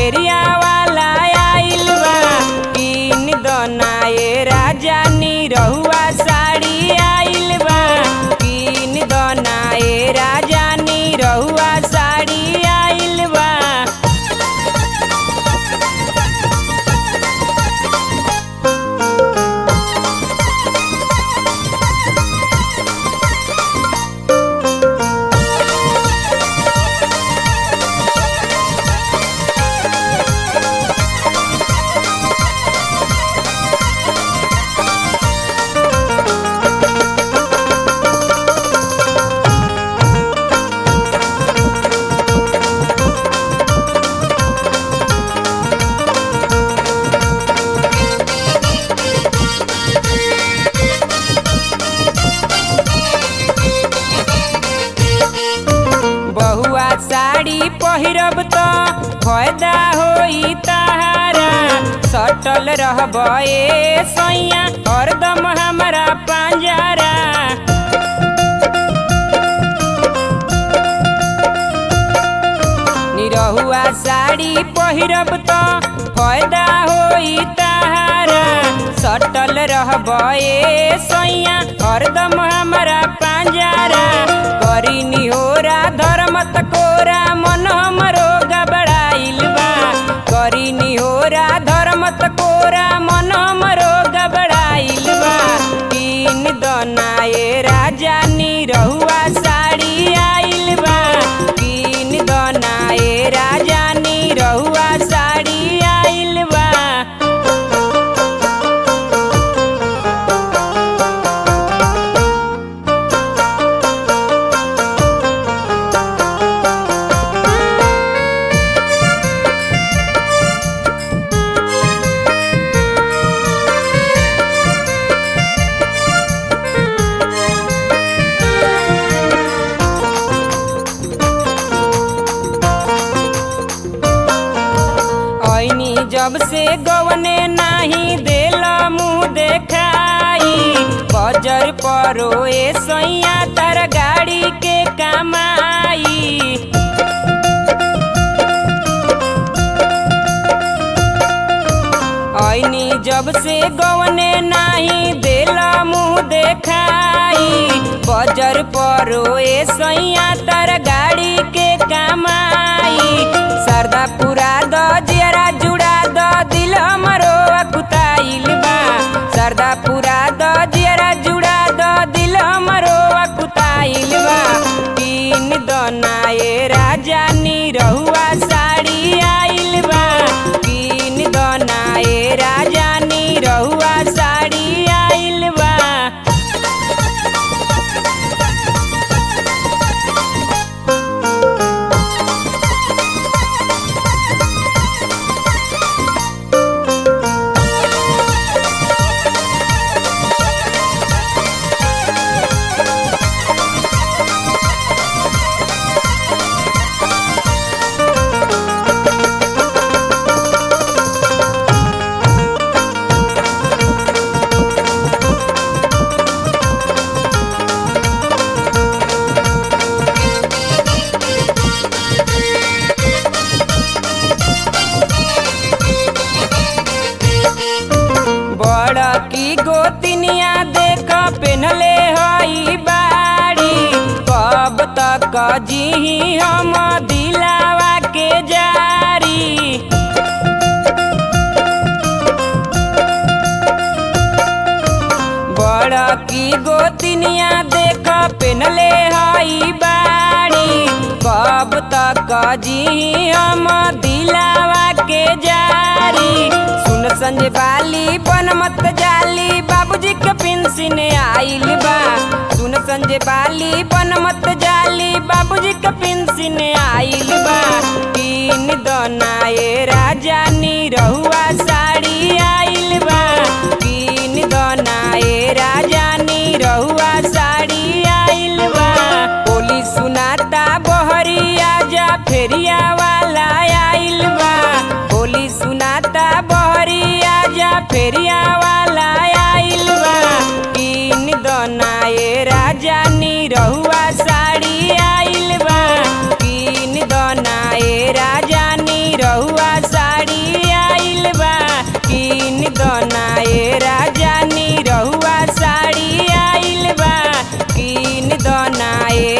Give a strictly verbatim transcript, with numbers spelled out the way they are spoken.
फेरिया वाला आइल बा किन दना ए राजा नी रहुआ साड़ी आइल बा किन दना ए राजा नी रहुआ साड़ी आइल बा। बहुआ साड़ी पहिरब त फायदा होई तहारा सटल रहब ए सैया हरदम हमरा पंजरा। निरहुआ साड़ी पहिरब त फायदा होई तहारा सटल रहब ए सैया हरदम हमरा पंजरा। करी निहोरा धर्मत कोरा मन हमरो गबड़ाइल बा करी निहोरा धर्मत कोरा मन हमरो गबड़ाइल बा किन दना ए राजा नी रहुआ साड़ी आइल बा किन दना ए राजा नी रहुआ साड़ी आइल बा। ऐनी जब से गवने नाही देला मुँह देखाई बजर परो ए सैया तर गाड़ी के कमाई। ऐनी जब से गवने नाही देला मुँह देखाई बजर परो ए सैया तर गाड़ी के कमाई। सरदा पुरा द जियरा जुड़ा द दिल हमरो अकुताइल बा सरदा पुरा द जियरा जुड़ा द दिल हमरो अकुताइल बा किन दना ए राजा नी रहुआ साड़ी आइल बा किन दना ए राजा नी रहुआ साड़ी आइल बा। बड़की गोतिनिया देख पेनले हई बाड़ी कब तक जी हम दिलावा के जारी। बड़की गोतिनिया देख पेनले हई बाड़ी कब तक जी हम दिलावा के जारी। सुन संजय बाली बन मत जाली बाबूजी के पेंशन आइल बा सुन संजय बाली बन मत जाली बाबूजी के पेंशन आइल बा किन दना ए राजा नी रहुआ साड़ी आइल बा किन दना ए राजा नी रहुआ साड़ी आइल बा। बोली सुनाता बहरी आजा फेरिया वाला आइल बा बोली सुनाता बहरी आजा फेरिया वाला आइल बा किन दना ए राजा नी रहुआ साड़ी आइल बा किन दना ए राजा नी रहुआ साड़ी बनाए